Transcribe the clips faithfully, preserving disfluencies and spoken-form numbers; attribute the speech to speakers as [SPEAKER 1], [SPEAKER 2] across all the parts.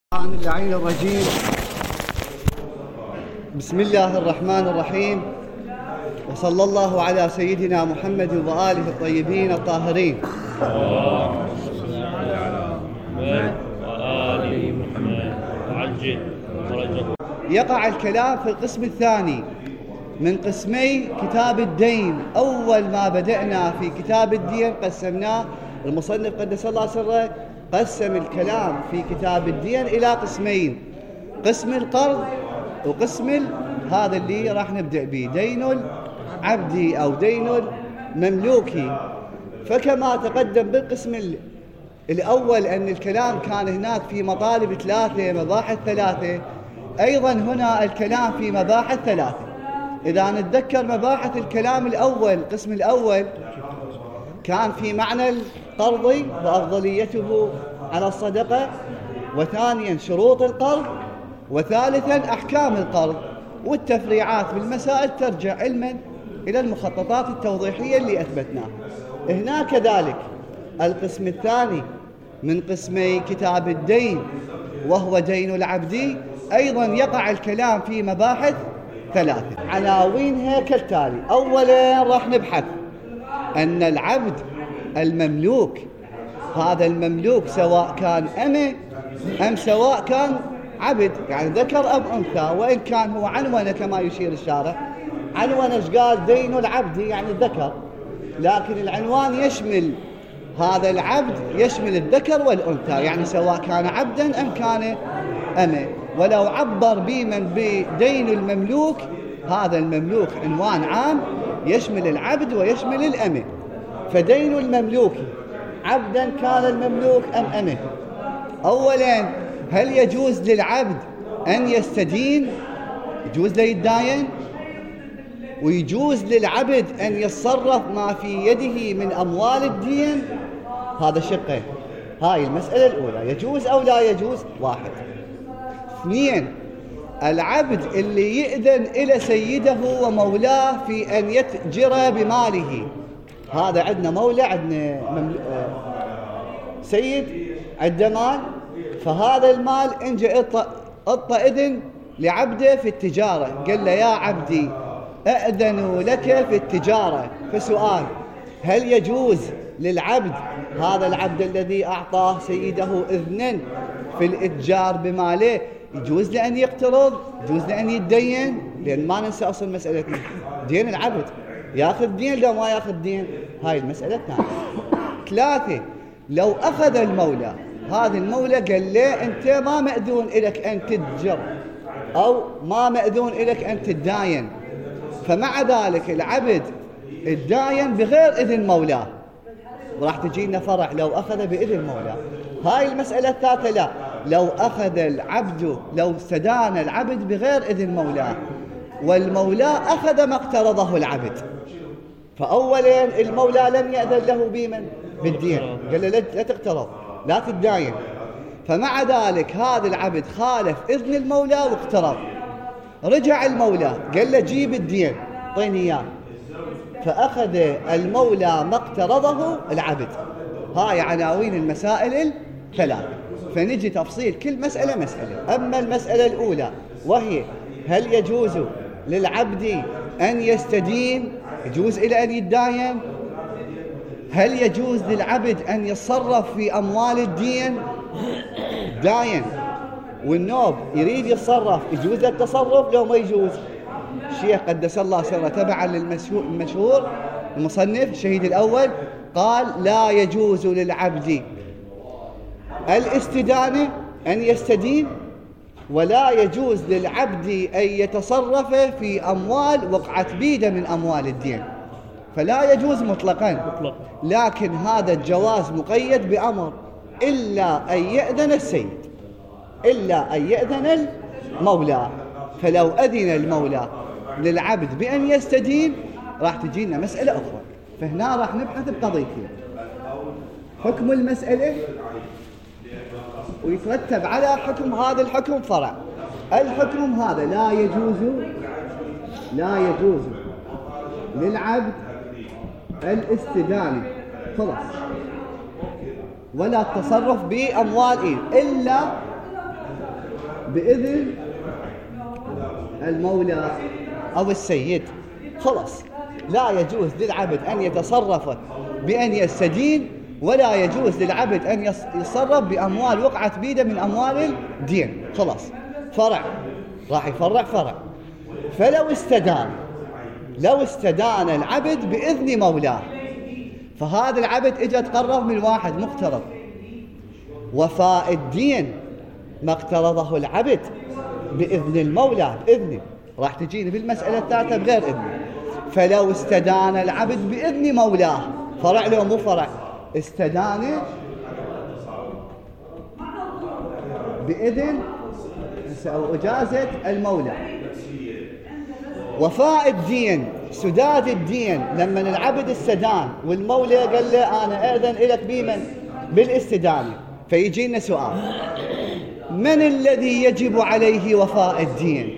[SPEAKER 1] عن اللعين الرجيم. بسم الله الرحمن الرحيم، وصلى الله على سيدنا محمد وآله الطيبين الطاهرين.
[SPEAKER 2] اللهم صل على محمد وآل محمد وعجل فرجه.
[SPEAKER 1] يقع الكلام في القسم الثاني من قسمي كتاب الدين. أول ما بدأنا في كتاب الدين قسمناه، المصنف قدس الله سره قسم الكلام في كتاب الدين إلى قسمين: قسم القرض وقسم ال... هذا اللي راح نبدأ به، دين العبدي أو دين المملوكي. فكما تقدم بالقسم ال... الأول أن الكلام كان هناك في مطالب ثلاثة، مباحث ثلاثة، أيضا هنا الكلام في مباحث ثلاثة. إذا نتذكر مباحث الكلام الأول، القسم الأول كان في معنى القرض وأفضليته على الصدقة، وثانيا شروط القرض، وثالثا أحكام القرض، والتفريعات بالمسائل ترجع علما إلى المخططات التوضيحية اللي أثبتناها. هنا كذلك القسم الثاني من قسمي كتاب الدين وهو دين العبدي، أيضا يقع الكلام في مباحث ثلاثة، عناوينها كالتالي. أولا راح نبحث أن العبد المملوك، هذا المملوك سواء كان أمة أم سواء كان عبد، يعني ذكر أم أنثى، وإن كان هو عنونة كما يشير الشارع، عنونة إيش قال؟ دين العبد يعني الذكر، لكن العنوان يشمل هذا العبد، يشمل الذكر والأنثى، يعني سواء كان عبدا أم كان أمة. ولو عبر بمن بدين المملوك، هذا المملوك عنوان عام يشمل العبد ويشمل الأمة. فدين المملوك عبدا كان المملوك أم أمه. أولا، هل يجوز للعبد أن يستدين؟ يجوز له يتداين، ويجوز للعبد أن يتصرف ما في يده من أموال الدين. هذا شقين، هاي المسألة الأولى، يجوز أو لا يجوز؟ واحد. اثنين، العبد اللي يأذن إلى سيده ومولاه في أن يتجر بماله. هذا عندنا مولى، عندنا ممل... سيد عنده مال، فهذا المال إن جاء أعطى إذن لعبده في التجارة، قال له يا عبدي أأذن لك في التجارة. فسؤال: هل يجوز للعبد، هذا العبد الذي أعطاه سيده إذنا في الإتجار بماله، يجوز لأن يقترض؟ يجوز لأن يتدين؟ لأن ما ننسى أصل مسألتنا، دين العبد يأخذ دين لو ما يأخذ دين، هاي المسألة الثانية. ثلاثة، لو أخذ المولى، هذا المولى قال له أنت ما مأذون إليك أن تتجر أو ما مأذون إليك أن تتداين، فمع ذلك العبد الداين بغير إذن مولاه، وراح تجينا فرع لو أخذ بإذن مولاه. هاي المسألة الثالثة، لا، لو أخذ العبد، لو استدان العبد بغير إذن مولاه، والمولى أخذ ما اقترضه العبد، فأولا المولى لم يأذن له بمن بالدين، قال له لا تقترض لا تتداين، فمع ذلك هذا العبد خالف إذن المولى واقترض. رجع المولى قال له جيب الدين طيني إياه، فأخذ المولى ما اقترضه العبد. هاي عناوين المسائل الثلاث، فنجي تفصيل كل مسألة مسألة. أما المسألة الأولى وهي هل يجوز للعبد أن يستدين؟ يجوز إلى أن يتداين. هل يجوز للعبد أن يتصرف في أموال الدين؟ داين والنوب يريد يتصرف، يجوز له التصرف لو ما يجوز؟ الشيخ قدس الله سره تبعا للمشهور المصنف الشهيد الأول قال لا يجوز للعبد الاستدانة أن يستدين، ولا يجوز للعبد أن يتصرف في أموال وقعت بيده من أموال الدين، فلا يجوز مطلقا. لكن هذا الجواز مقيد بأمر: إلا أن يأذن السيد، إلا أن يأذن المولى. فلو أذن المولى للعبد بأن يستدين راح تجينا مسألة أخرى، فهنا راح نبحث بقضيتين: حكم المسألة، ويترتب على حكم هذا الحكم فرع. الحكم هذا لا يجوز لا يجوز للعبد الاستدانة خلاص، ولا التصرف بأموال إيه إلا بإذن المولى أو السيد، خلاص لا يجوز للعبد أن يتصرف بأن يستدين، ولا يجوز للعبد أن يتصرف بأموال وقعت بيده من أموال الدين. خلاص فرع راح يفرع فرع. فلو استدان لو استدان العبد بإذن مولاه، فهذا العبد اجى تقرض من واحد مقترض، وفاء الدين ما اقترضه العبد بإذن المولى، بإذنه راح تجيني بالمسألة الثالثة بغير إذنه. فلو استدان العبد بإذن مولاه، فرع له مو فرع، استدان بإذن أو إجازة المولى. وفاء الدين سداد الدين، لما العبد استدان والمولى قال له أنا أذن لك بمن بالاستدانة. فيجينا سؤال: من الذي يجب عليه وفاء الدين؟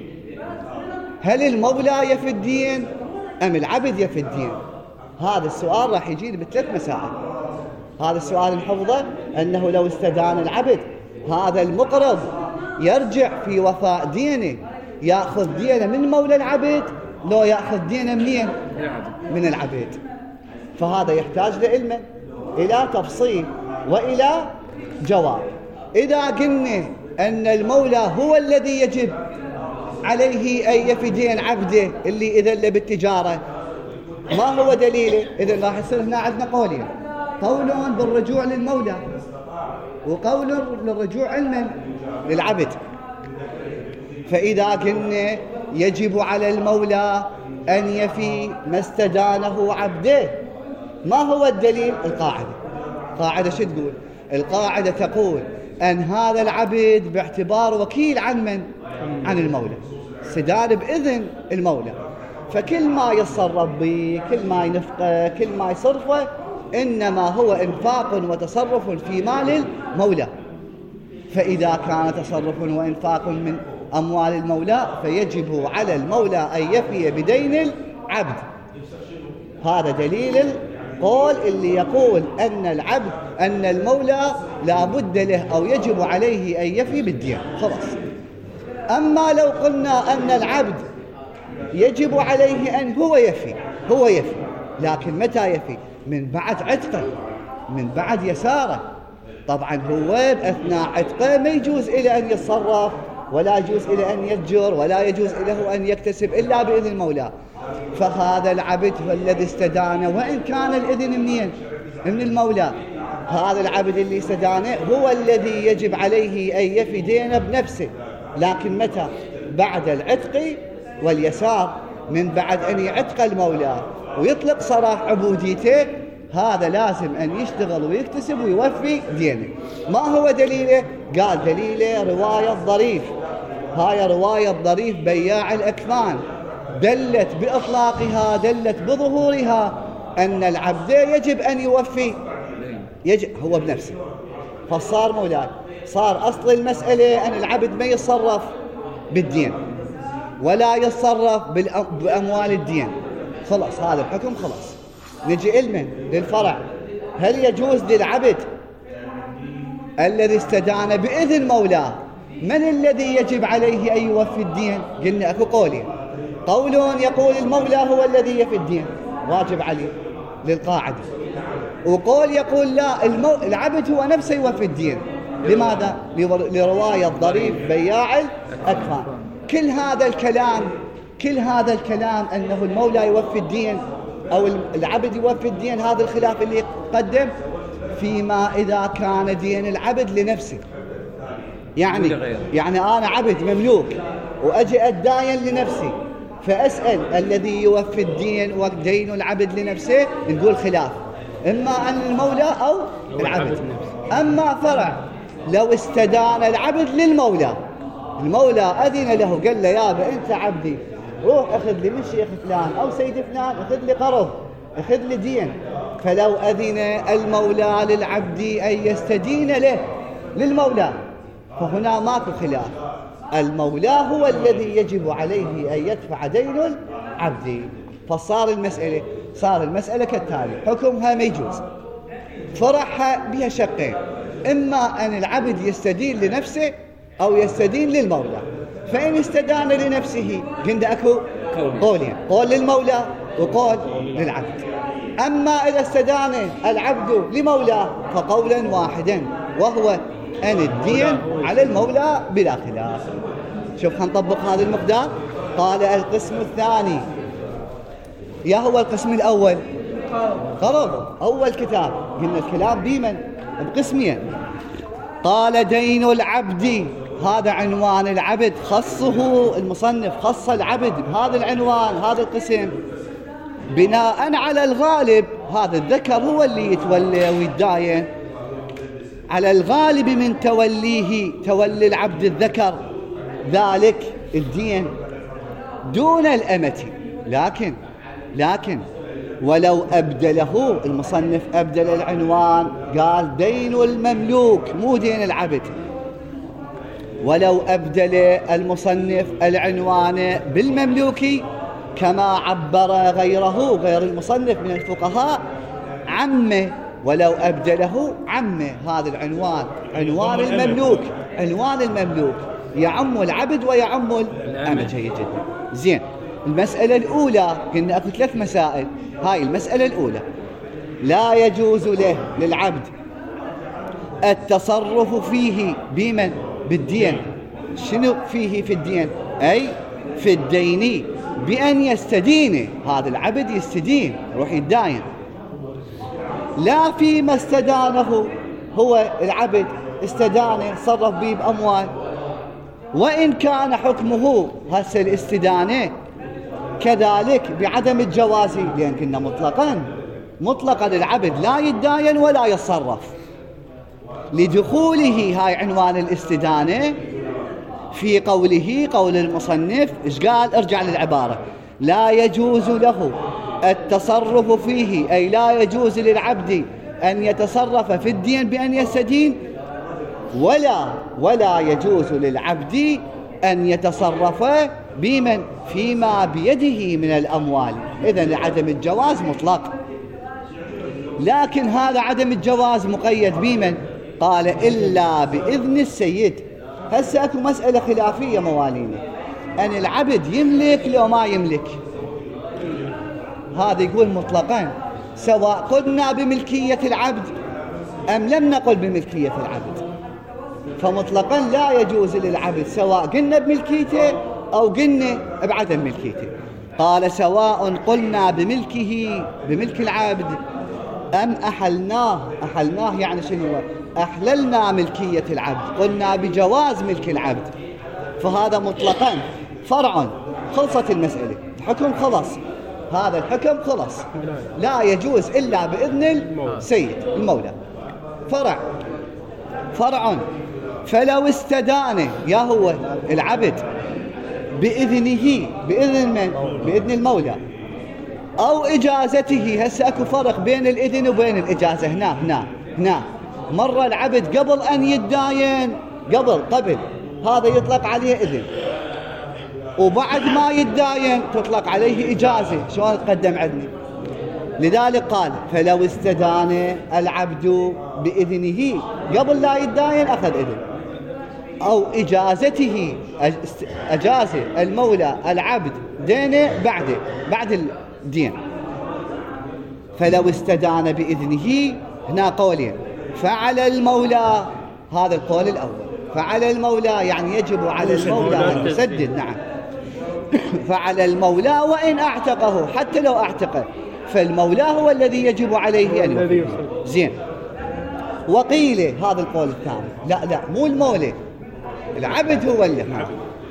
[SPEAKER 1] هل المولى يفي الدين أم العبد يفي الدين؟ هذا السؤال راح يجينا بثلاث مسائل. هذا السؤال نحفظه، أنه لو استدان العبد هذا المقرض يرجع في وفاء دينه يأخذ دينه من مولى العبد، لو يأخذ دينه منين؟ من العبد. فهذا يحتاج لعلم إلى تفصيل وإلى جواب. إذا قلنا أن المولى هو الذي يجب عليه أن يفي دين عبده اللي إذا له بالتجارة، ما هو دليله؟ إذا راح يصير هنا عندنا قولين: قول بالرجوع للمولى، وقول للرجوع علما للعبد. فإذا قلنا يجب على المولى أن يفي ما استدانه عبده، ما هو الدليل؟ القاعدة. قاعدة شو تقول؟ القاعدة تقول أن هذا العبد باعتبار وكيل عن من؟ عن المولى، استدان بإذن المولى. فكل ما يتصرف به، كل ما ينفقه، كل ما يصرفه، إنما هو إنفاق وتصرف في مال المولى. فإذا كان تصرف وإنفاق من أموال المولى فيجب على المولى أن يفي بدين العبد. هذا دليل القول اللي يقول أن العبد أن المولى لا بد له أو يجب عليه أن يفي بالدين. خلاص. أما لو قلنا أن العبد يجب عليه أن هو يفي هو يفي لكن متى يفي؟ من بعد عتقه، من بعد يساره. طبعا هو أثناء عتقه ما يجوز إلى أن يتصرف، ولا يجوز إلى أن يتجر، ولا يجوز له أن يكتسب إلا بإذن المولى. فهذا العبد هو الذي استدانه، وإن كان الإذن منين؟ من المولى. هذا العبد اللي استدانه هو الذي يجب عليه أن يفي دينه بنفسه، لكن متى؟ بعد العتق واليسار، من بعد أن يعتق المولى ويطلق سراح عبوديته، هذا لازم أن يشتغل ويكتسب ويوفي دينه. ما هو دليله؟ قال دليله رواية ضريف. هاي رواية ضريف بياع الأكفان دلت بإطلاقها، دلت بظهورها أن العبد يجب أن يوفي، يجب هو بنفسه. فصار مولاي، صار أصل المسألة أن العبد ما يتصرف بالدين ولا يتصرف بأموال الدين. خلاص هذا الحكم خلاص. نجي علما للفرع: هل يجوز للعبد الذي استدان بإذن مولاه، من الذي يجب عليه أن يوفي الدين؟ قلنا أكو قولين: قول يقول المولى هو الذي يفي الدين واجب عليه للقاعدة، وقول يقول لا، المو... العبد هو نفسه يوفي الدين. لماذا؟ لرواية ضريف بياع الأكفان. كل هذا الكلام كل هذا الكلام أنه المولى يوفي الدين أو العبد يوفي الدين، هذا الخلاف اللي يقدم فيما إذا كان دين العبد لنفسه. يعني يعني أنا عبد مملوك وأجي أداين لنفسي، فأسأل الذي يوفي الدين ودين العبد لنفسه، نقول خلاف، إما عن المولى أو العبد. أما فرع: لو استدان العبد للمولى، المولى أذن له قال له يابا أنت عبدي، روح أخذ لي من شيخ فلان أو سيد فلان، أخذ لي قرض، أخذ لي دين. فلو أذن المولى للعبد أن يستدين له للمولى، فهنا ماكو خلاف، المولى هو الذي يجب عليه أن يدفع دين العبد. فصار المسألة صار المسألة كالتالي: حكمها ما يجوز، فرعها بها شقين: إما أن العبد يستدين لنفسه أو يستدين للمولى. فإن استدان لنفسه قلنا أكو قولين، قول للمولى وقول للعبد. أما إذا استدان العبد لمولاه فقولا واحدا، وهو أن الدين على المولى بلا خلاف. شوف هنطبق هذا المقدار. قال القسم الثاني، يا هو القسم الأول قرض أول كتاب، قلنا الكلام بمن؟ بقسمين. قال دين العبد، هذا عنوان العبد، خصه المصنف، خص العبد بهذا العنوان، هذا القسم بناء على الغالب. هذا الذكر هو اللي يتولى ويتداين، على الغالب من توليه، تولي العبد الذكر ذلك الدين دون الأمة. لكن لكن ولو أبدله المصنف، أبدل العنوان، قال دين المملوك مو دين العبد. ولو أبدل المصنف العنوان بالمملوك كما عبر غيره، غير المصنف من الفقهاء، عمه، ولو أبدله عمه، هذا العنوان عنوان المملوك، عنوان المملوك يعم العبد ويعم الأمة. جيد جدا. زين. المسألة الأولى قلنا أكو ثلاث مسائل. هاي المسألة الأولى، لا يجوز له للعبد التصرف فيه بمن؟ بالدين. شنو فيه في الدين؟ أي في الدين، بأن يستدين. هذا العبد يستدين، يروح يتداين. لا فيما استدانه هو العبد، استدانه صرف به بأموال، وإن كان حكمه هسه الاستدانة كذلك بعدم الجواز، لأن كنا مطلقا مطلقا العبد لا يتداين ولا يتصرف، لدخوله هاي عنوان الاستدانة في قوله، قول المصنف إيش قال؟ ارجع للعبارة، لا يجوز له التصرف فيه، أي لا يجوز للعبد أن يتصرف في الدين بأن يستدين، ولا ولا يجوز للعبد أن يتصرف بمن؟ فيما بيده من الأموال. إذن عدم الجواز مطلق. لكن هذا عدم الجواز مقيد بمن؟ قال إلا بإذن السيد. هسه أكو مسألة خلافية موالينا، أن العبد يملك لو ما يملك. هذا يقول مطلقا، سواء قلنا بملكية العبد أم لم نقل بملكية العبد، فمطلقا لا يجوز للعبد سواء قلنا بملكيته أو قلنا بعدم ملكيته. قال سواء قلنا بملكه، بملك العبد، أم أحلناه. أحلناه يعني شنو؟ أحللنا ملكية العبد، قلنا بجواز ملك العبد. فهذا مطلقا فرع، خلصت المسألة، الحكم خلص، هذا الحكم خلص، لا يجوز إلا بإذن السيد المولى. فرع فرع. فلو استدان يا هو العبد بإذنه، بإذن من؟ بإذن المولى، أو إجازته. هسه أكو فرق بين الإذن وبين الإجازة. هنا هنا هنا مرة العبد قبل أن يتداين، قبل قبل هذا يطلق عليه إذن، وبعد ما يتداين تطلق عليه إجازة. شلون تقدم عندنا؟ لذلك قال فلو استدان العبد بإذنه قبل لا يتداين أخذ إذن، أو إجازته، أجاز المولى العبد دينه بعده، بعد الدين. فلو استدان بإذنه، هنا قولين، فعلى المولى، هذا القول الأول، فعلى المولى يعني يجب على المولى أن يسدد. نعم. فعلى المولى وإن أعتقه، حتى لو أعتقه فالمولى هو الذي يجب عليه أن يسدد. زين. وقيل هذا القول الثاني، لا لا مو المولى، العبد هو اللي هذا.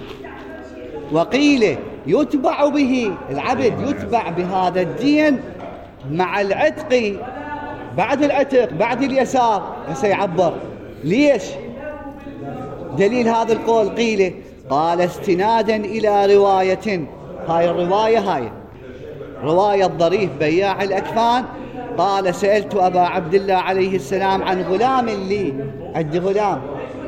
[SPEAKER 1] وقيل يتبع به، العبد يتبع بهذا الدين مع العتق، بعد العتق بعد اليسار. سيعبر ليش دليل هذا القول؟ قيل قال استنادا إلى رواية، هاي الرواية هاي رواية ضريف بياع الأكفان، قال سألت أبا عبد الله عليه السلام عن غلام لي، عندي غلام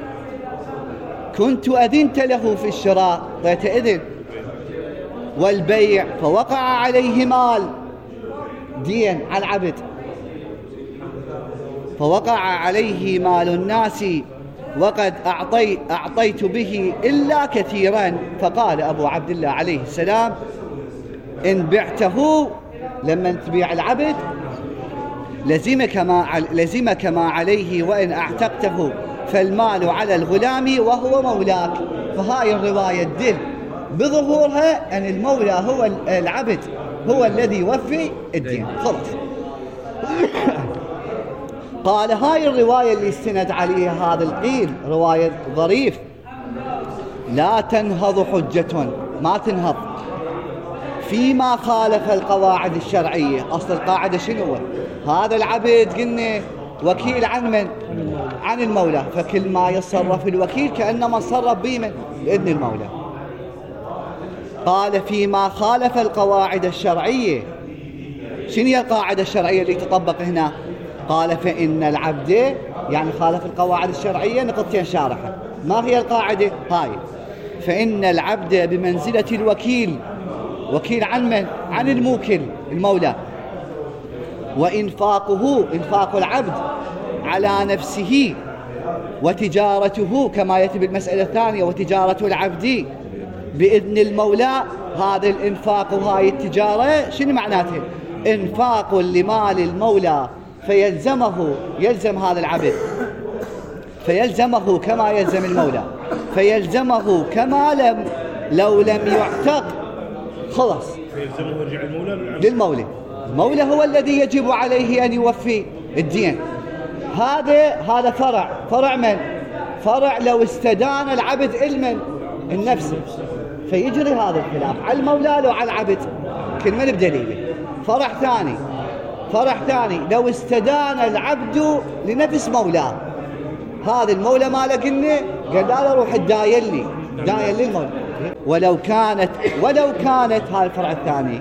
[SPEAKER 1] كنت أذنت له في الشراء، ضيت إذن، والبيع، فوقع عليه مال، دين على العبد، فوقع عليه مال الناس وقد أعطي أعطيت به إلا كثيرا. فقال أبو عبد الله عليه السلام إن بعته، لما تبيع العبد لزمك ما, لزمك ما عليه، وإن أعتقته فالمال على الغلام وهو مولاك. فهاي الرواية تدل بظهورها أن المولى هو العبد هو الذي يوفي الدين. خلص. قال هاي الرواية اللي استند عليها هذا القيل رواية ظريف، لا تنهض حجة، ما تنهض فيما خالف القواعد الشرعية. أصل القاعدة شنو؟ هذا العبد قلنا وكيل عن من؟ عن المولى، فكل ما يتصرف الوكيل كأنما تصرف بمن؟ بإذن المولى. قال فيما خالف القواعد الشرعية. شنو هي القاعدة الشرعية اللي تطبق هنا؟ قال فإن العبد، يعني خالف القواعد الشرعية نقطتين شارحة. ما هي القاعدة؟ هاي فإن العبد بمنزلة الوكيل، وكيل عن من؟ عن الموكل المولى. وإنفاقه، إنفاق العبد على نفسه وتجارته كما يأتي بالمسألة الثانية، وتجارة العبد بإذن المولى. هذا الإنفاق وهاي التجارة شنو معناته؟ إنفاق لمال المولى، فيلزمه، يلزم هذا العبد، فيلزمه كما يلزم المولى، فيلزمه كما لم لو لم يعتق. خلاص،
[SPEAKER 2] فيلزمه يرجع المولى
[SPEAKER 1] للمولى. المولى هو الذي يجب عليه أن يوفي الدين. هذا هذا فرع، فرع من؟ فرع لو استدان العبد علما النفس، فيجري هذا الخلاف على المولى لو على العبد، كل من بدليله. فرع ثاني، فرع ثاني لو استدان العبد لنفس مولاه، هذا المولى ما لقني قال لا روح الداين لي، داين للمولى. ولو كانت ولو كانت هذا الفرع الثاني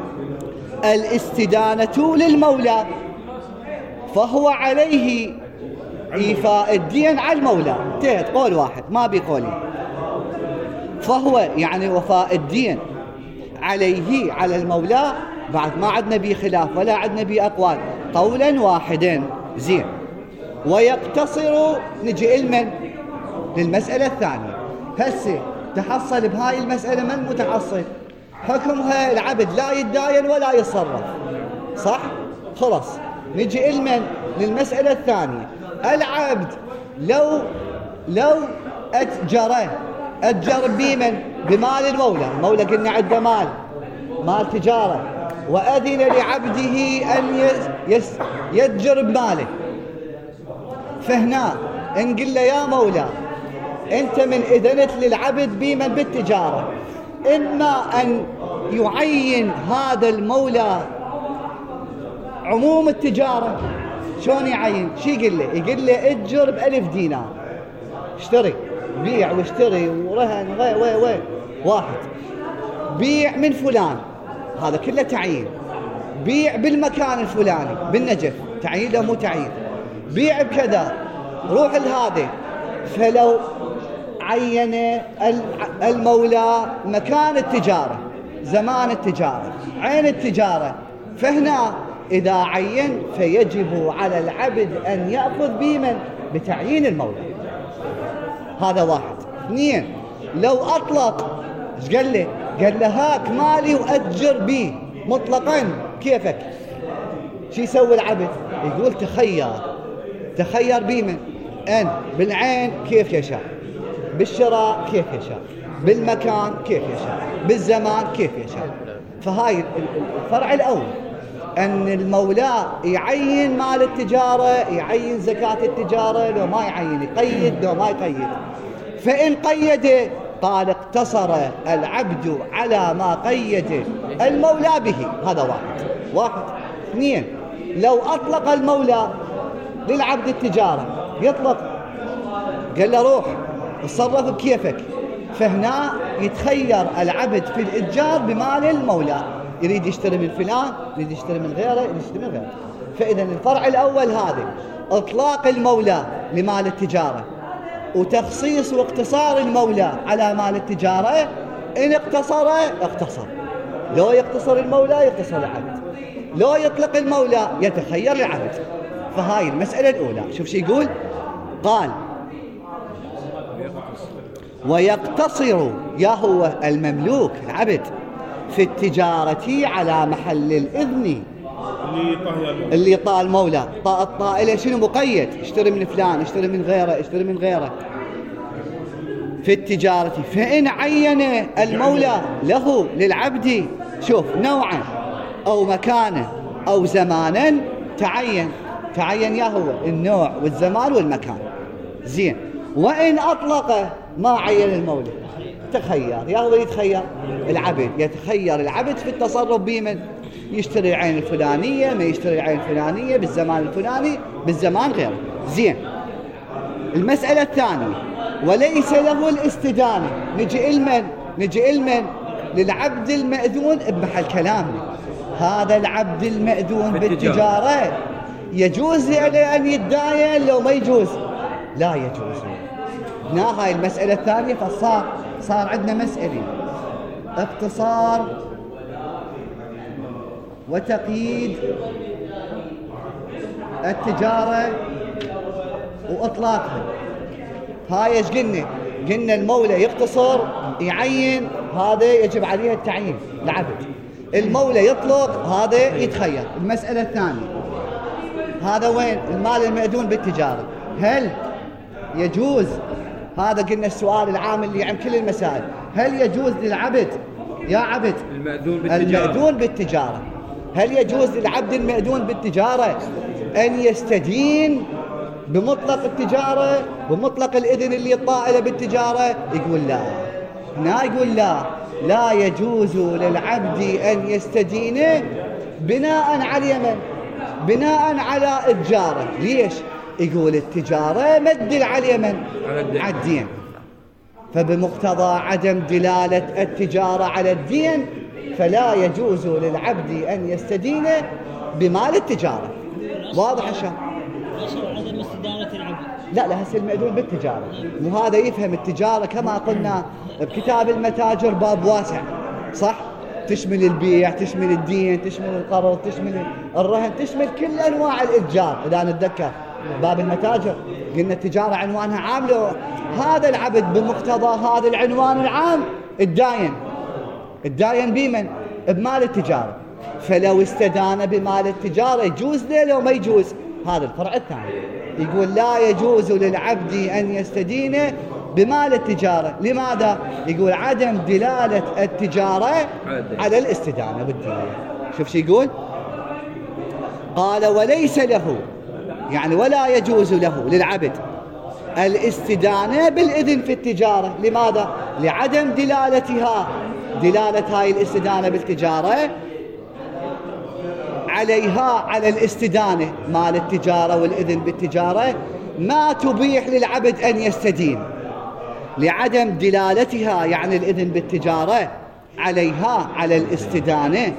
[SPEAKER 1] الاستدانة للمولى، فهو عليه إيفاء الدين على المولى. انتهت، قول واحد ما بقولين. فهو يعني وفاء الدين عليه على المولى، بعد ما عدنا بيه خلاف ولا عدنا بيه أقوال، قولا واحدا. زين. ويقتصر، نجي المن للمسألة الثانية. هسه تحصل بهاي المسألة من متحصل؟ حكمها العبد لا يتداين ولا يتصرف، صح؟ خلاص. نجي المن للمسألة الثانية. العبد لو لو أتجره، أتجر بمن؟ بمال المولى. المولى قلنا عنده مال، مال تجارة، وأذن لعبده أن يس يتجر بماله. فهنا نقول له يا مولى أنت من إذنت للعبد بمن؟ بالتجارة. إما أن يعين هذا المولى عموم التجارة. شلون يعين؟ شي يقول له؟ يقول له اتجر بألف دينار، اشتري، بيع واشتري ورهن وي وي وي واحد. بيع من فلان، هذا كله تعيين. بيع بالمكان الفلاني بالنجف، تعيين له مو تعيين. بيع بكذا، روح لهذا. فلو عين المولى مكان التجارة، زمان التجارة، عين التجارة، فهنا إذا عين فيجب على العبد أن يأخذ بمن؟ بتعيين المولى. هذا واحد. اثنين، لو أطلق، ايش قال له؟ قال له هاك مالي وأتجر به مطلقا، كيفك؟ شو يسوي العبد؟ يقول تخير، تخير بمن؟ أن بالعين كيف يشاء، بالشراء كيف يشاء، بالمكان كيف يشاء، بالزمان كيف يشاء. فهاي الفرع الأول، أن المولى يعين مال التجارة، يعين زكاة التجارة، لو ما يعين يقيد، لو ما يقيد. فإن قيد قال اقتصر العبد على ما قيد المولى به. هذا واحد. واحد. اثنين، لو أطلق المولى للعبد التجارة، يطلق، قال له روح اتصرف بكيفك، فهنا يتخير العبد في الإتجار بمال المولى، يريد يشتري من فلان، يريد يشتري من غيره، يريد يشتري من غيره. فإذا الفرع الأول هذا إطلاق المولى لمال التجارة، وتخصيص واقتصار المولى على مال التجارة. إن اقتصر اقتصر، لو يقتصر المولى يقتصر العبد، لو يطلق المولى يتخير العبد. فهاي المسألة الأولى. شوف شو يقول؟ قال ويقتصر يا هو المملوك العبد في التجارة على محل الإذن اللي طال المولى. طاء الطائلة شنو مقيد، اشتري من فلان، اشتري من غيره، اشتري من غيره في التجارة. فإن عين المولى له للعبد شوف نوعا أو مكانا أو زمانا تعين تعين يا هو النوع والزمان والمكان زين. وإن أطلق ما عين المولى تخير يا هو يتخير العبد يتخير العبد في التصرف بمن يشتري العين الفلانية، ما يشتري العين الفلانية بالزمان الفلاني بالزمان غيره زين. المسألة الثانية وليس له الاستدانة. نجي المن نجي المن للعبد المأذون بمحل كلامنا. هذا العبد المأذون بالتجارة يجوز له أن يداين لو ما يجوز؟ لا يجوز. هنا هاي المسألة الثانية. فصار صار عندنا مسألة اقتصار وتقييد التجارة وإطلاقها. هاي ايش قلنا؟ قلنا المولى يقتصر يعين، هذا يجب عليه التعيين العبد. المولى يطلق، هذا يتخير. المسألة الثانية هذا وين المال المأذون بالتجارة، هل يجوز؟ هذا قلنا السؤال العام اللي عن كل المسائل. هل يجوز للعبد يا عبد
[SPEAKER 2] المأذون بالتجارة,
[SPEAKER 1] المأذون بالتجارة هل يجوز للعبد المأذون بالتجارة أن يستدين بمطلق التجارة بمطلق الإذن اللي الطائلة بالتجارة؟ يقول لا. هنا يقول لا لا يجوز للعبد أن يستدين بناء على اليمن، بناء على التجارة. ليش؟ يقول التجارة مدل على اليمن على الدين، فبمقتضى عدم دلالة التجارة على الدين فلا يجوز للعبد أن يستدين بمال التجارة. واضح الشيء؟
[SPEAKER 3] عدم استدانة العبد
[SPEAKER 1] لا لا هسه المأذون بالتجارة مو هذا يفهم التجارة كما قلنا بكتاب المتاجر باب واسع صح؟ تشمل البيع، تشمل الدين، تشمل القرض، تشمل الرهن، تشمل كل أنواع الإتجار. إذا نتذكر باب المتاجر قلنا التجارة عنوانها عام. له هذا العبد بمقتضى هذا العنوان العام الداين الداين بمن؟ بمال التجارة. فلو استدان بمال التجارة يجوز له لو ما يجوز؟ هذا الفرع الثاني يقول لا يجوز للعبد أن يستدين بمال التجارة. لماذا؟ يقول عدم دلالة التجارة على الاستدانة بالدين. شوف شو يقول؟ قال وليس له يعني ولا يجوز له للعبد الاستدانة بالإذن في التجارة. لماذا؟ لعدم دلالتها دلالة هاي الاستدانة بالتجارة عليها على الاستدانة مال التجارة والإذن بالتجارة ما تبيح للعبد أن يستدين، لعدم دلالتها يعني الإذن بالتجارة عليها على الاستدانة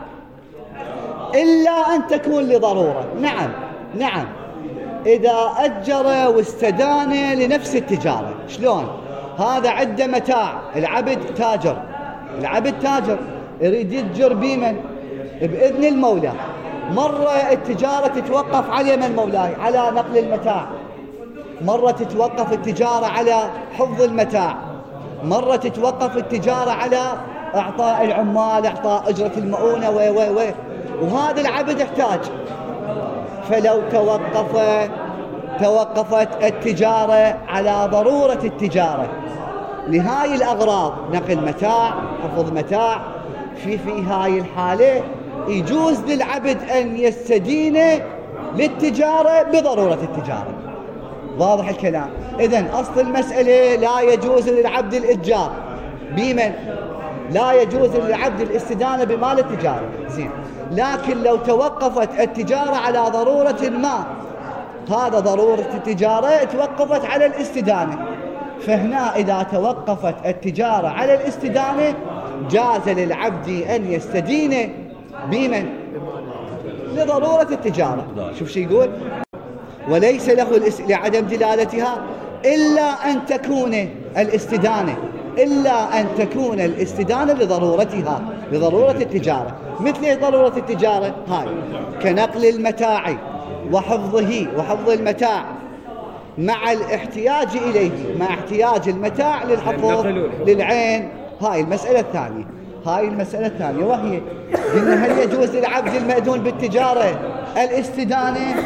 [SPEAKER 1] إلا أن تكون لضرورة. نعم نعم إذا أجر واستدان لنفس التجارة. شلون؟ هذا عنده متاع، العبد تاجر العبد تاجر يريد يتجر بمن؟ بإذن المولى. مرة التجارة تتوقف على يمن مولاي على نقل المتاع، مرة تتوقف التجارة على حفظ المتاع، مرة تتوقف التجارة على إعطاء العمال، إعطاء أجرة المؤونة و و و وهذا العبد يحتاج. فلو توقف توقفت التجارة على ضرورة التجارة لهاي الأغراض، نقل متاع، حفظ متاع، في في هاي الحالة يجوز للعبد أن يستدين للتجارة بضرورة التجارة. واضح الكلام؟ إذن أصل المسألة لا يجوز للعبد الإتجار بمن؟ لا يجوز للعبد الاستدانة بمال التجارة زين. لكن لو توقفت التجارة على ضرورة ما، هذا ضرورة التجارة توقفت على الاستدانة، فهنا إذا توقفت التجارة على الاستدانة جاز للعبد أن يستدين بمن؟ لضرورة التجارة. شوف شو يقول؟ وليس له الاس... لعدم دلالتها إلا أن تكون الاستدانة إلا أن تكون الاستدانة لضرورتها لضرورة التجارة. مثل ضرورة التجارة هاي كنقل المتاع وحفظه وحفظ المتاع مع الاحتياج إليه، مع احتياج المتاع للحفظ للعين. هاي المسألة الثانية، هاي المسألة الثانية وهي قلنا هل يجوز للعبد المأذون بالتجارة الاستدانة؟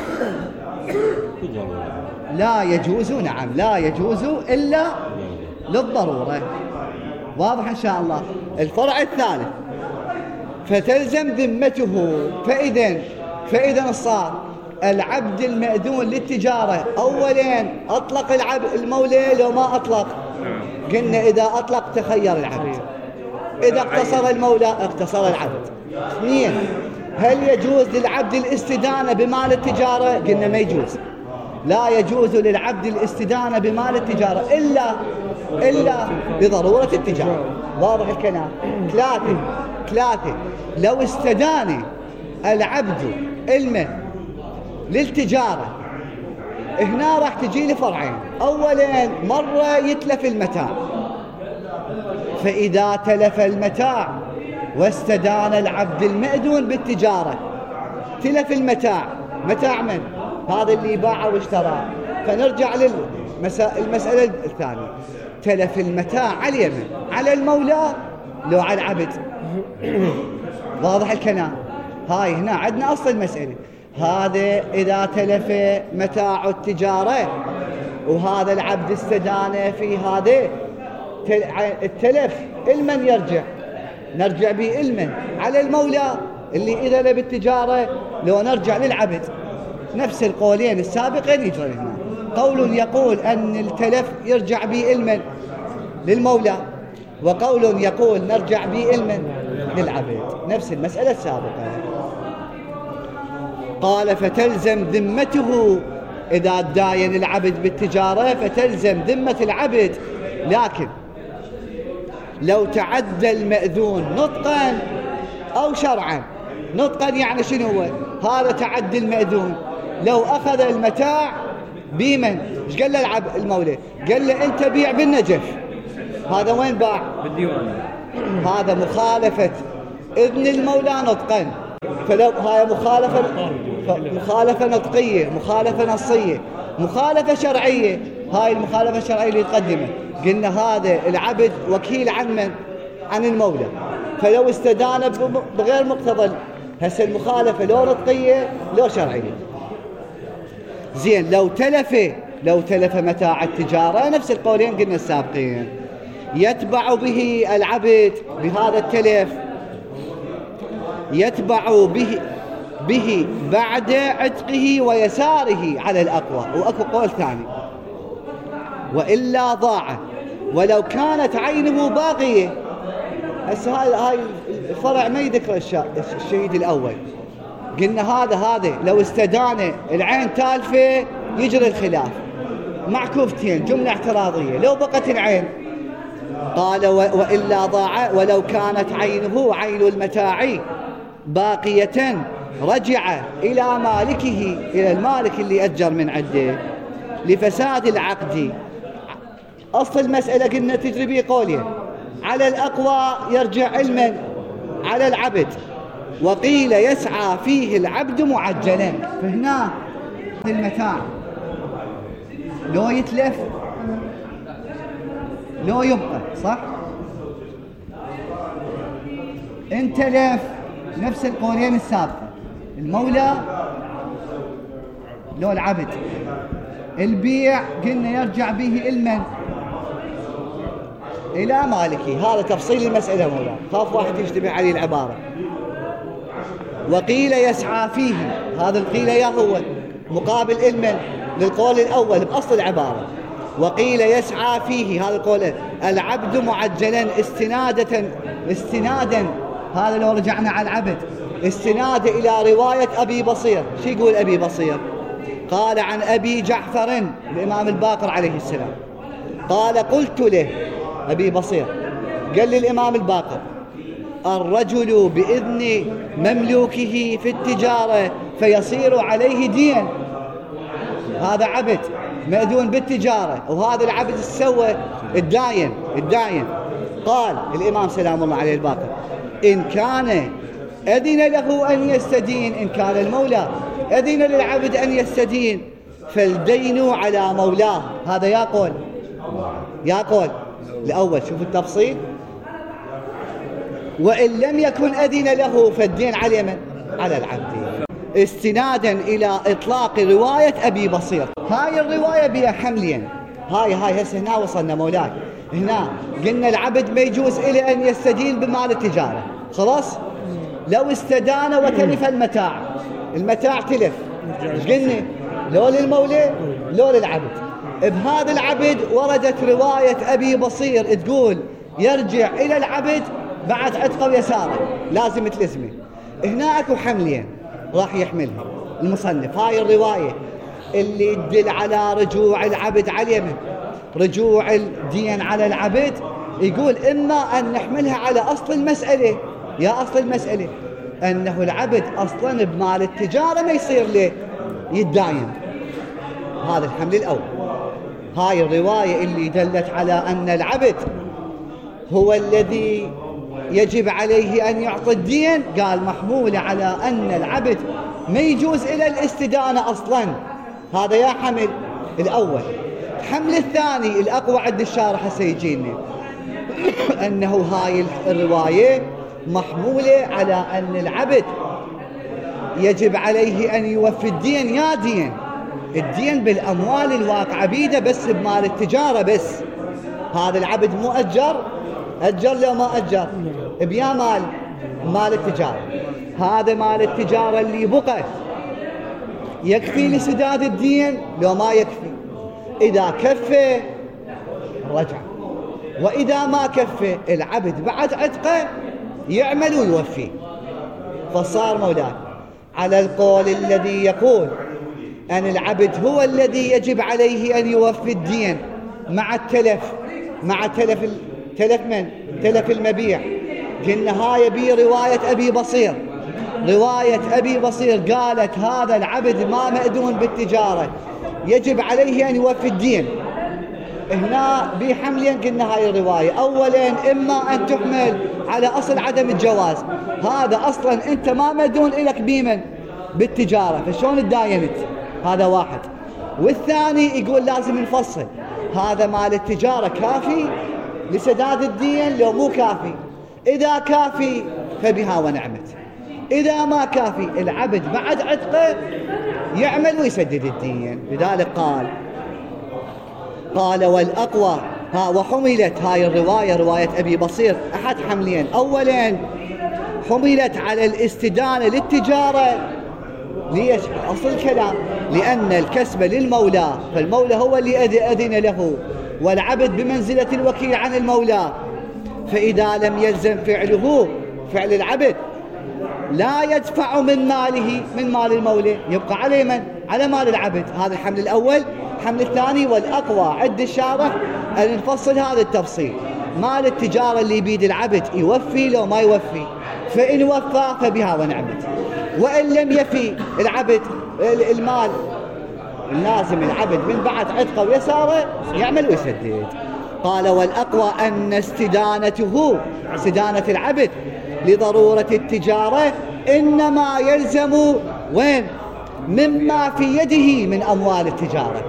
[SPEAKER 1] لا يجوز، نعم لا يجوز إلا للضرورة. واضح إن شاء الله. الفرع الثالث فتلزم ذمته. فإذا فإذا صار العبد المأذون للتجارة أولين أطلق العبد المولى لو ما أطلق، قلنا إذا أطلق تخير العبد، إذا اقتصر المولى اقتصر العبد. اثنين هل يجوز للعبد الاستدانة بمال التجارة؟ قلنا ما يجوز، لا يجوز للعبد الاستدانة بمال التجارة إلا إلا بضرورة التجارة. واضح الكلام. ثلاثة ثلاثة لو استدان العبد المال للتجارة، هنا راح تجي لفرعين. أولا مرة يتلف المتاع، فإذا تلف المتاع واستدان العبد المأذون بالتجارة، تلف المتاع، متاع من؟ هذا اللي باعه واشتراه. فنرجع للمسألة الثانية، تلف المتاع على اليمن، على المولى لو على العبد. واضح الكلام. هاي هنا عندنا أصل المسألة. هذا إذا تلف متاع التجارة وهذا العبد استدان في هذا التلف، المن يرجع؟ نرجع به المن على المولى اللي إذا لب التجارة، لو نرجع للعبد. نفس القولين السابقين يجري هنا. قول يقول أن التلف يرجع به المن للمولى، وقول يقول نرجع به المن للعبد. نفس المسألة السابقة. قال فتلزم ذمته. إذا داين العبد بالتجارة فتلزم ذمة العبد، لكن لو تعدى المأذون نطقا أو شرعا. نطقا يعني شنو هو؟ هذا تعدي المأذون، لو أخذ المتاع بمن؟ ايش قال له العب المولى؟ قال له أنت بيع بالنجف. هذا وين باع؟ بالديوان. هذا مخالفة إذن المولى نطقا. فلو هاي مخالفة مخالفة نطقية، مخالفة نصية، مخالفة شرعية. هاي المخالفة الشرعية اللي تقدمه قلنا هذا العبد وكيل عن من؟ عن المولى. فلو استدان بغير مقتضى، هسه المخالفة لو نطقية لو شرعية. زين لو تلف لو تلف متاع التجارة، نفس القولين قلنا السابقين، يتبع به العبد بهذا التلف، يتبع به به بعد عتقه ويساره على الأقوى. وأكو قول ثاني، وإلا ضاع ولو كانت عينه باقية. هسه هاي هاي الفرع ما يذكر الشهيد الأول. قلنا هذا هذا لو استدان العين تالفة يجري الخلاف مع كوفتين، جملة اعتراضية. لو بقت العين قال وإلا ضاع ولو كانت عينه عين المتاع باقية رجع إلى مالكه، إلى المالك اللي أجر من عنده لفساد العقد. أصل المسألة قلنا تجري به قولين، على الأقوى يرجع علما على العبد، وقيل يسعى فيه العبد معجلا. فهنا المتاع لو يتلف لو يبقى صح، انت لف نفس القولين السابقة، المولى لو العبد. البيع قلنا يرجع به المن إلى مالكي. هذا تفصيل المسألة مولا، خاف واحد يشتبه عليه العبارة. وقيل يسعى فيه، هذا القيل يا هو مقابل المن للقول الأول بأصل العبارة. وقيل يسعى فيه، هذا القول العبد معجلا استنادة استنادا. هذا لو رجعنا على العبد استناد إلى رواية أبي بصير. شو يقول أبي بصير؟ قال عن أبي جعفر الإمام الباقر عليه السلام قال قلت له أبي بصير قال للإمام الباقر الرجل بإذن مملوكه في التجارة فيصير عليه دين. هذا عبد مأذون بالتجارة وهذا العبد السوى الداين الداين. قال الإمام سلام الله عليه الباقر إن كان أذن له أن يستدين، إن كان المولى أذن للعبد أن يستدين فالدين على مولاه. هذا يا قول يا قول الأول. شوفوا التفصيل. وإن لم يكن أذن له فالدين على من؟ على العبد، استنادا إلى إطلاق رواية أبي بصير. هاي الرواية بها حملين. هاي هاي هسه هنا وصلنا مولاي. هنا قلنا العبد ما يجوز إلى أن يستدين بمال التجارة، خلاص؟ لو استدان وتلف المتاع، المتاع تلف، ايش قلنا؟ لو للمولى لو للعبد. بهذا العبد وردت رواية أبي بصير تقول يرجع إلى العبد بعد عتقه ويساره، لازم تلزمه. هنا اكو حملين راح يحملها المصنف. هاي الرواية اللي تدل على رجوع العبد على اليمن، رجوع الدين على العبد، يقول إما أن نحملها على أصل المسألة. يا أصل المسألة أنه العبد أصلاً بمال التجارة ما يصير له يتداين. هذا الحمل الأول. هاي الرواية اللي دلت على أن العبد هو الذي يجب عليه أن يعطي الدين، قال محمولة على أن العبد ما يجوز إلى الاستدانة أصلاً. هذا يا حمل الأول. الحمل الثاني الأقوى عند الشارح سيجيني أنه هاي الرواية محمولة على أن العبد يجب عليه أن يوفي الدين. يا دين الدين بالأموال الواقعة بيده، بس بمال التجارة بس. هذا العبد مؤجر، أجر لو ما أجر بيا مال مال التجارة. هذا مال التجارة اللي بقى يكفي لسداد الدين لو ما يكفي. إذا كفى رجع، وإذا ما كفى العبد بعد عتقه يعمل ويوفي. فصار مولاي على القول الذي يقول أن العبد هو الذي يجب عليه أن يوفي الدين مع التلف، مع تلف تلف من؟ تلف المبيع. قلنا هاي بي رواية أبي بصير. رواية أبي بصير قالت هذا العبد ما مأذون بالتجارة يجب عليه أن يوفي الدين. هنا بحملين قلنا هاي الرواية. أولا إما أن تحمل على أصل عدم الجواز، هذا أصلا أنت ما مدون إلك بيمن بالتجارة، فشون تداينت؟ هذا واحد. والثاني يقول لازم نفصل، هذا مال التجارة كافي لسداد الدين لو مو كافي؟ إذا كافي فبها ونعمت، إذا ما كافي العبد بعد عتقه يعمل ويسدد الدين. لذلك قال قال والأقوى ها وحملت هاي الرواية رواية أبي بصير أحد حملين. أولا حملت على الاستدانة للتجارة. ليش؟ أصل الكلام لأن الكسب للمولى، فالمولى هو اللي أذن له، والعبد بمنزلة الوكيل عن المولى. فإذا لم يلزم فعله فعل العبد لا يدفع من ماله من مال المولى، يبقى على من؟ على مال العبد. هذا الحمل الأول. الحمل الثاني والأقوى عند الشارح أن نفصل هذا التفصيل. مال التجارة اللي بيد العبد يوفي لو ما يوفي، فإن وفى فبها ونعمت، وإن لم يفي العبد المال لازم العبد من بعد عتقه ويساره يعمل ويسدد. قال والأقوى أن استدانته استدانة العبد لضرورة التجارة إنما يلزم وين؟ مما في يده من أموال التجارة.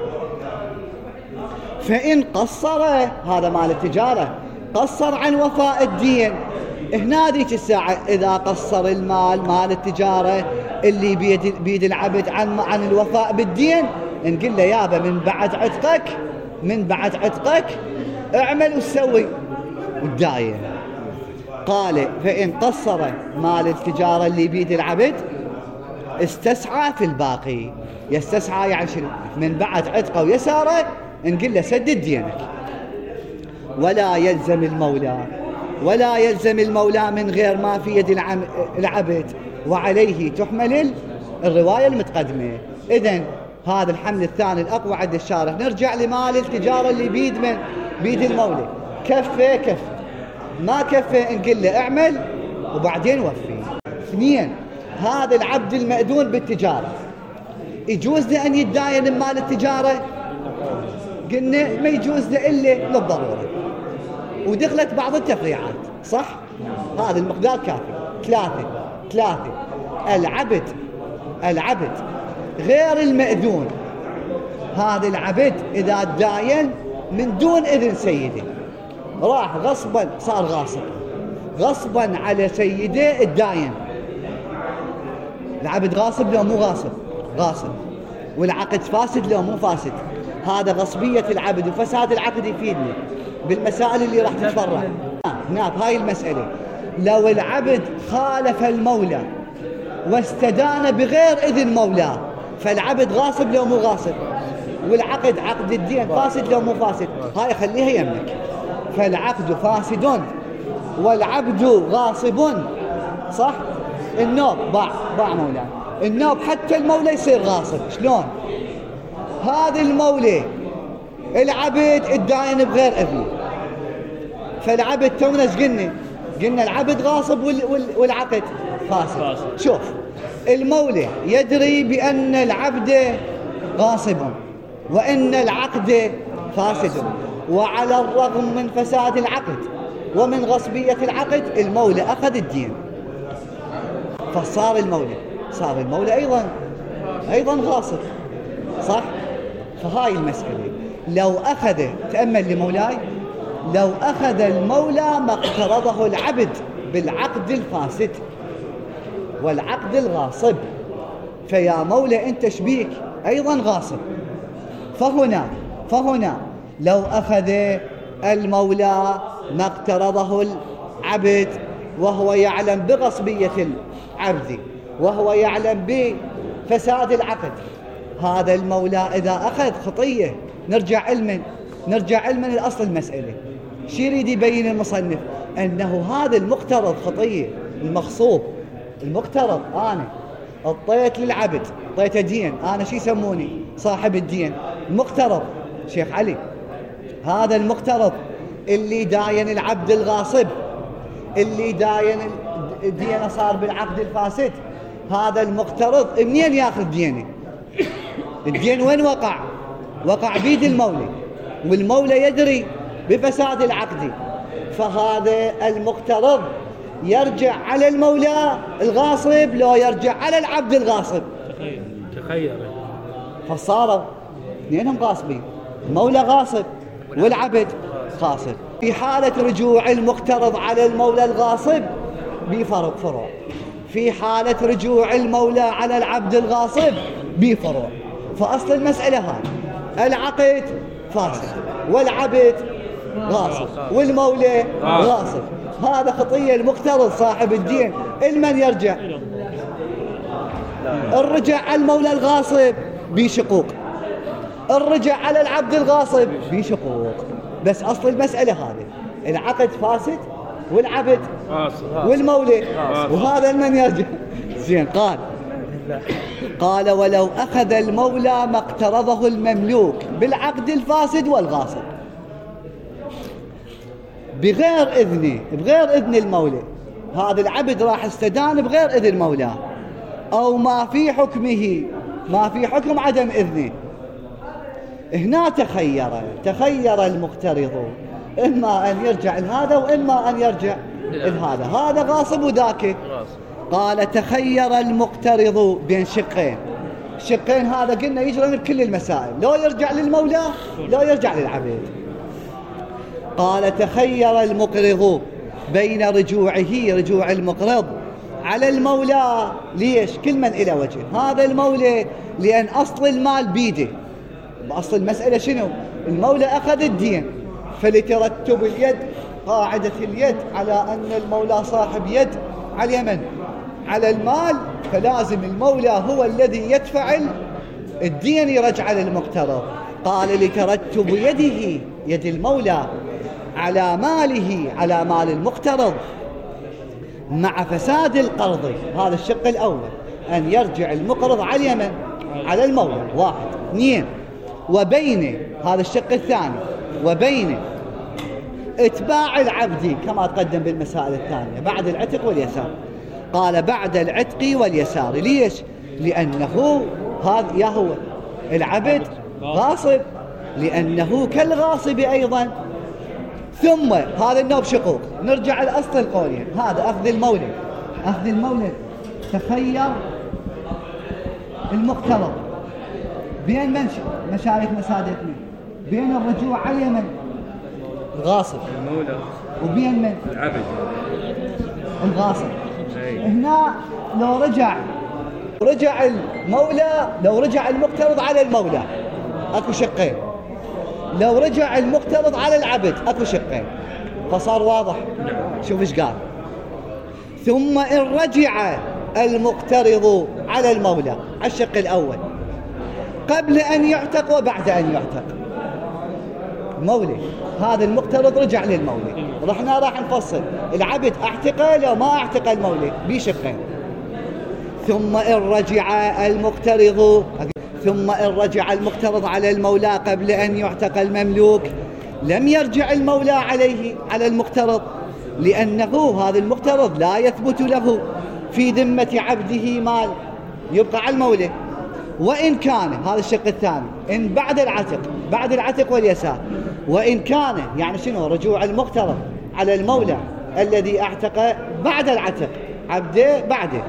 [SPEAKER 1] فإن قصر هذا مال التجارة قصر عن وفاء الدين، هنا ذيك الساعة إذا قصر المال مال التجارة اللي بيد, بيد العبد عن, عن الوفاء بالدين، نقول له يابا من بعد عتقك من بعد عتقك اعمل وسوي والداية. قال فإن قصر مال التجارة اللي بيد العبد استسعى في الباقي. يستسعى يعني شنو؟ من بعد عتقه ويساره نقول له سدد دينك. ولا يلزم المولى ولا يلزم المولى من غير ما في يد العبد، وعليه تحمل الرواية المتقدمة. إذن هذا الحمل الثاني الأقوى عند الشارح. نرجع لمال التجارة اللي بيد من؟ بيد المولى. كفى كفى، ما كفى نقول له اعمل وبعدين وفي. اثنين، هذا العبد المأذون بالتجارة يجوز له أن يتداين مال التجارة؟ قلنا ما يجوز له إلا للضرورة، ودخلت بعض التفريعات، صح؟ هذا المقدار كافي. ثلاثة ثلاثة العبد العبد غير المأذون هذا العبد إذا تداين من دون إذن سيده، راح غصبا صار غاصب، غصبا على سيده الداين. العبد غاصب لو مو غاصب؟ غاصب. والعقد فاسد لو مو فاسد؟ هذا غصبية العبد وفساد العقد يفيدنا بالمسائل اللي راح تتفرع. نعم هاي المسألة. لو العبد خالف المولى واستدان بغير إذن مولاه فالعبد غاصب لو مو غاصب؟ والعقد عقد الدين فاسد لو مو فاسد؟ هاي خليها يمك. فالعقد فاسد والعبد غاصب، صح؟ النوب باع باع مولاه، النوب حتى المولى يصير غاصب. شلون؟ هذا المولى العبد الداين بغير إذنه، فالعبد تونا ايش قلنا؟ قلنا العبد غاصب وال وال والعقد فاسد. شوف المولى يدري بأن العبد غاصب وأن العقد فاسد، وعلى الرغم من فساد العقد ومن غصبية العقد المولى أخذ الدين، فصار المولى صار المولى أيضا أيضا غاصب، صح؟ فهاي المسألة. لو أخذ، تأمل لمولاي، لو أخذ المولى ما اقترضه العبد بالعقد الفاسد والعقد الغاصب، فيا مولى أنت شبيك أيضا غاصب. فهنا فهنا لو أخذ المولى ما اقترضه العبد وهو يعلم بغصبية العبد وهو يعلم بفساد العقد، هذا المولى إذا أخذ خطية، نرجع علما نرجع علما لأصل المسألة. شو يريد يبين المصنف؟ أنه هذا المقترض خطية، المغصوب المقترض، أنا اعطيت للعبد، اعطيته دين، أنا شو يسموني؟ صاحب الدين، المقترض. شيخ علي، هذا المقترض اللي داين العبد الغاصب، اللي داين الدين صار بالعقد الفاسد، هذا المقترض منين ياخذ دينه؟ الدين وين وقع؟ وقع بيد المولى، والمولى يدري بفساد العقد، فهذا المقترض يرجع على المولى الغاصب لو يرجع على العبد الغاصب.
[SPEAKER 2] تخيل تخيل
[SPEAKER 1] فصاروا اثنينهم غاصبين، المولى غاصب والعبد غاصب. في حالة رجوع المقترض على المولى الغاصب بفرق فروع، في حالة رجوع المولى على العبد الغاصب بفروع. فأصل المسألة هاي، العقد فاسد والعبد غاصب والمولى غاصب، هذا خطية المقترض صاحب الدين. المن يرجع؟ الرجع على المولى الغاصب بشقوق، الرجع على العبد الغاصب بشقوق. بس أصل المسألة هذه، العقد فاسد والعبد والمولى، وهذا المن يرجع. زين، قال قال ولو أخذ المولى ما اقترضه المملوك بالعقد الفاسد والغاصب بغير إذنه، بغير إذن المولى، هذا العبد راح استدان بغير إذن مولاه، أو ما في حكمه، ما في حكم عدم إذنه. هنا تخير تخير المقترض، إما أن يرجع لهذا وإما أن يرجع لهذا، هذا غاصب وذاك. قال تخير المقترض بين شقين، شقين هذا قلنا يجرون بكل المسائل، لو يرجع للمولى لو يرجع للعبد. قال تخير المقرض بين رجوعه، رجوع المقرض على المولى. ليش؟ كل من إلى وجه، هذا المولى لأن أصل المال بيده، أصل المسألة شنو؟ المولى أخذ الدين، فلترتب اليد، قاعدة اليد على أن المولى صاحب يد على اليمن على المال، فلازم المولى هو الذي يدفع الدين يرجع للمقترض. قال لترتب يده، يد المولى على ماله، على مال المقترض، مع فساد القرض. هذا الشق الأول، أن يرجع المقرض على اليمن على المولى، واحد. اثنين، وبين، هذا الشق الثاني، وبين اتباع العبد كما تقدم بالمسائل الثانية بعد العتق واليسار. قال بعد العتق واليسار. ليش؟ لأنه هذا يا هو العبد غاصب، لأنه كالغاصب أيضا. ثم هذا النوب شقوق، نرجع لأصل القولين، هذا أخذ المولى، أخذ المولى تخير المقترض بين من مشارك مسادتنا؟ بين الرجوع على من؟ الغاصب
[SPEAKER 2] المولى،
[SPEAKER 1] وبين من؟
[SPEAKER 2] العبد
[SPEAKER 1] الغاصب.
[SPEAKER 2] أي.
[SPEAKER 1] هنا لو رجع رجع المولى، لو رجع المقترض على المولى اكو شقين، لو رجع المقترض على العبد اكو شقين، فصار واضح. شوف ايش قال: ثم ان رجع المقترض على المولى، على الشق الاول، قبل ان يعتق وبعد ان يعتق. مولى هذا المقترض رجع للمولى، رحنا راح نفصل العبد اعتقه لو ما اعتق المولى بشقين. ثم ان رجع المقترض ثم ان رجع المقترض على المولى قبل ان يعتق المملوك، لم يرجع المولى عليه على المقترض، لانه هذا المقترض لا يثبت له في ذمة عبده مال، يبقى على المولى. وإن كان، هذا الشق الثاني، إن بعد العتق، بعد العتق واليسار، وإن كان يعني شنو؟ رجوع المقترض على المولى الذي اعتق بعد العتق عبده بعده،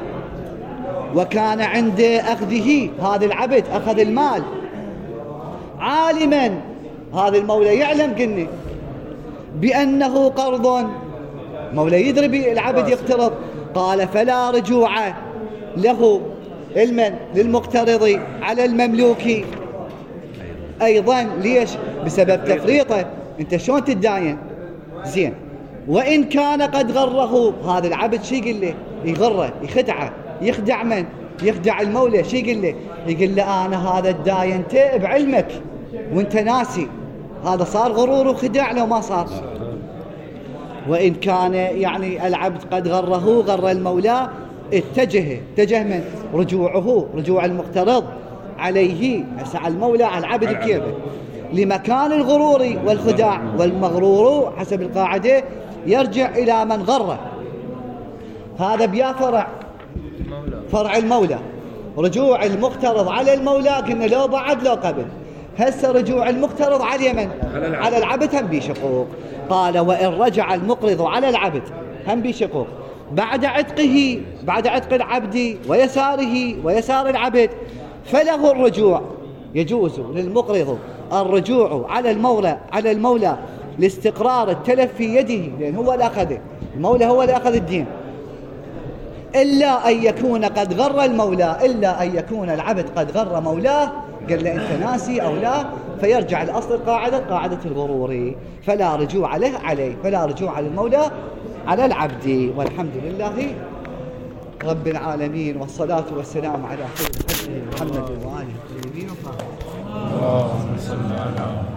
[SPEAKER 1] وكان عند أخذه، هذا العبد أخذ المال عالما، هذا المولى يعلم قلنا بأنه قرض، مولى يدري العبد يقترض، قال فلا رجوع له المن للمقترض على المملوك أيضا. ليش؟ بسبب تفريطه. انت شلون تداين؟ زين. وإن كان قد غره، هذا العبد شي يقول له؟ يغره، يخدعه. يخدع من؟ يخدع المولى. شي يقول له؟ يقول له أنا هذا الداينته بعلمك وانت ناسي. هذا صار غرور وخداع لو ما صار. وإن كان يعني العبد قد غره، غر المولى، اتجه اتجه من؟ رجوعه، رجوع المقترض عليه، على المولى، على العبد بكيفه، لمكان الغرور والخداع. والمغرور حسب القاعدة يرجع إلى من غره. هذا بيا فرع فرع المولى. رجوع المقترض على المولى قلنا لو بعد لو قبل. هسه رجوع المقترض على اليمن على العبد هم بشقوق. قال وإن رجع المقرض على العبد هم بشقوق بعد عتقه، بعد عتق العبد ويساره ويسار العبد، فله الرجوع. يجوز للمقرض الرجوع على المولى على المولى لاستقرار التلف في يده، لأن هو اللي أخذه، المولى هو اللي أخذ الدين، إلا أن يكون قد غر المولى، إلا أن يكون العبد قد غر مولاه، قال له أنت ناسي أو لا، فيرجع الأصل القاعدة قاعدة الغرور، فلا رجوع له عليه، فلا رجوع على المولى على العبد. والحمد لله رب العالمين، والصلاة والسلام على خير خلقه محمد وآله الطيبين الطاهرين. اللهم صل على